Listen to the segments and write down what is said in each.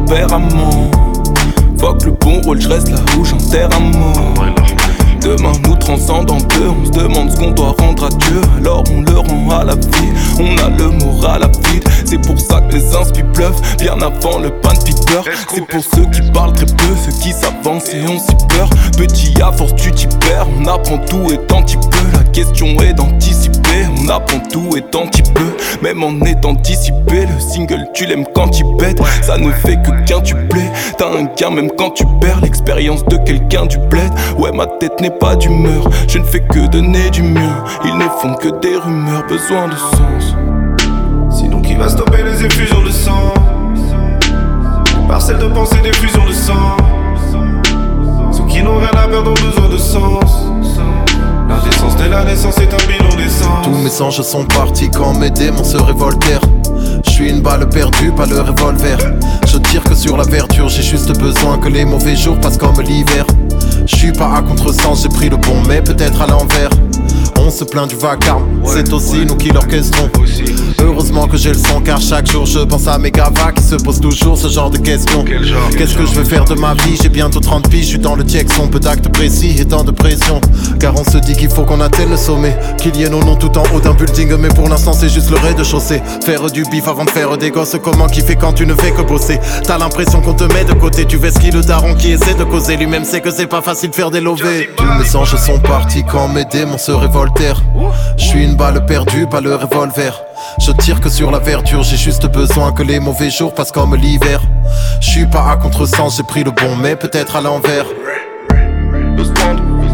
tempérament. Fuck le bon rôle, j'reste là où j'enterre un mot. Demain nous transcende en deux, on se demande ce qu'on doit rendre à Dieu. Alors on le rend à la vie, on a le moral à vide. C'est pour ça que les inspi bluffent, bien avant le pan piper. C'est pour ceux qui parlent très peu, ceux qui s'avancent et ont si peur. Petit à force tu t'y perds, on apprend tout étant petit peu. La question est d'anticiper, on apprend tout étant petit peu. Même en étant dissipé, le single tu l'aimes quand il pète. Ça ne fait que qu'un tu plais, t'as un gain même quand tu perds. L'expérience de quelqu'un du bled, ouais ma tête n'est pas d'humeur. Je ne fais que donner du mien, ils ne font que des rumeurs, besoin de sens. Sinon qui va stopper les effusions de sang? Des parcelles de pensée, des fusions de sang. Ceux qui n'ont rien à perdre ont besoin de sens. L'indécence dès la naissance est un bilan d'essence. Tous mes anges sont partis quand mes démons se révoltèrent. Je suis une balle perdue, pas le revolver. Je tire que sur la verdure, j'ai juste besoin que les mauvais jours passent comme l'hiver. Je suis pas à contresens, j'ai pris le bon mais peut-être à l'envers. On se plaint du vacarme, c'est aussi nous qui l'orchestrons. Heureusement que j'ai le son car chaque jour je pense à mes gavas qui se posent toujours ce genre de questions. Qu'est-ce que je veux faire de ma vie? J'ai bientôt 30 piges, je suis dans le Jackson. Peu d'actes précis et tant de pression. Car on se dit qu'il faut qu'on atteigne le sommet, qu'il y ait nos noms tout en haut d'un building. Mais pour l'instant c'est juste le rez-de-chaussée. Faire du bif avant de faire des gosses, comment kiffer quand tu ne fais que bosser? T'as l'impression qu'on te met de côté, tu ves qui le daron qui essaie de causer. Lui-même sait que c'est pas facile de faire des lovés. Tous mes anges sont partis quand mes démons se révoltèrent. Je suis une balle perdue, pas le revolver. Je tire que sur la verdure, j'ai juste besoin que les mauvais jours passent comme l'hiver. Je suis pas à contresens, j'ai pris le bon mais peut-être à l'envers. Besoin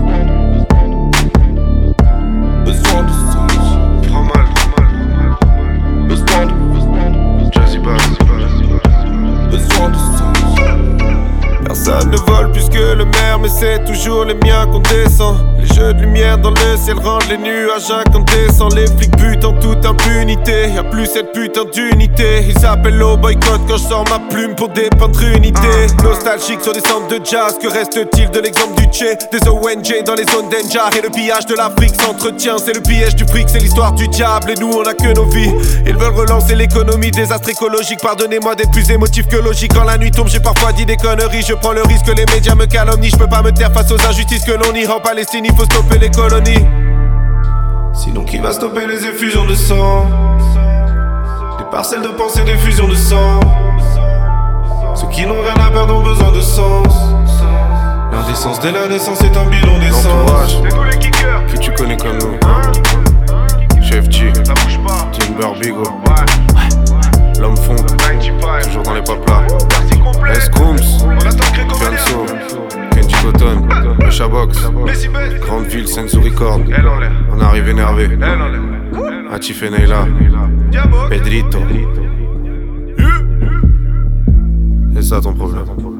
de sens. Trop mal. Besoin de Jazzy Bass. besoin de sens. Personne ne vole plus que le maire, mais c'est toujours les miens qu'on descend. Les jeux de lumière dans le ciel rendent les nuages incandescents. Les flics butent en toute impunité, y'a plus cette putain d'unité. Ils appellent au boycott quand je sors ma plume pour dépeindre une idée. Nostalgique sur des centres de jazz, que reste-t-il de l'exemple du Tché? Des ONG dans les zones danger et le pillage de l'Afrique s'entretient. C'est le piège du fric, c'est l'histoire du diable et nous on a que nos vies. Ils veulent relancer l'économie, désastre écologique. Pardonnez-moi d'être plus émotif que logique. Quand la nuit tombe j'ai parfois dit des conneries. Je prends le risque que les médias me calomnient. Je peux pas me taire face aux injustices que l'on y rend. Palestine, il faut stopper les colonies. Sinon qui va stopper les effusions de sang? Des parcelles de pensée, des fusions de sang. Ceux qui n'ont rien à perdre ont besoin de sens. L'indécence dès la naissance est un bilan d'essence. L'entourage que tu connais comme nous. Chef G, Timber Bigo, l'homme fond, toujours dans les paplas. S-Crooms, Fianso, Kenji Cotton, Mecha Box, Grande Ville, Sensu Record. On arrive énervé. Atif et Neila, Pedrito. C'est ça ton problème.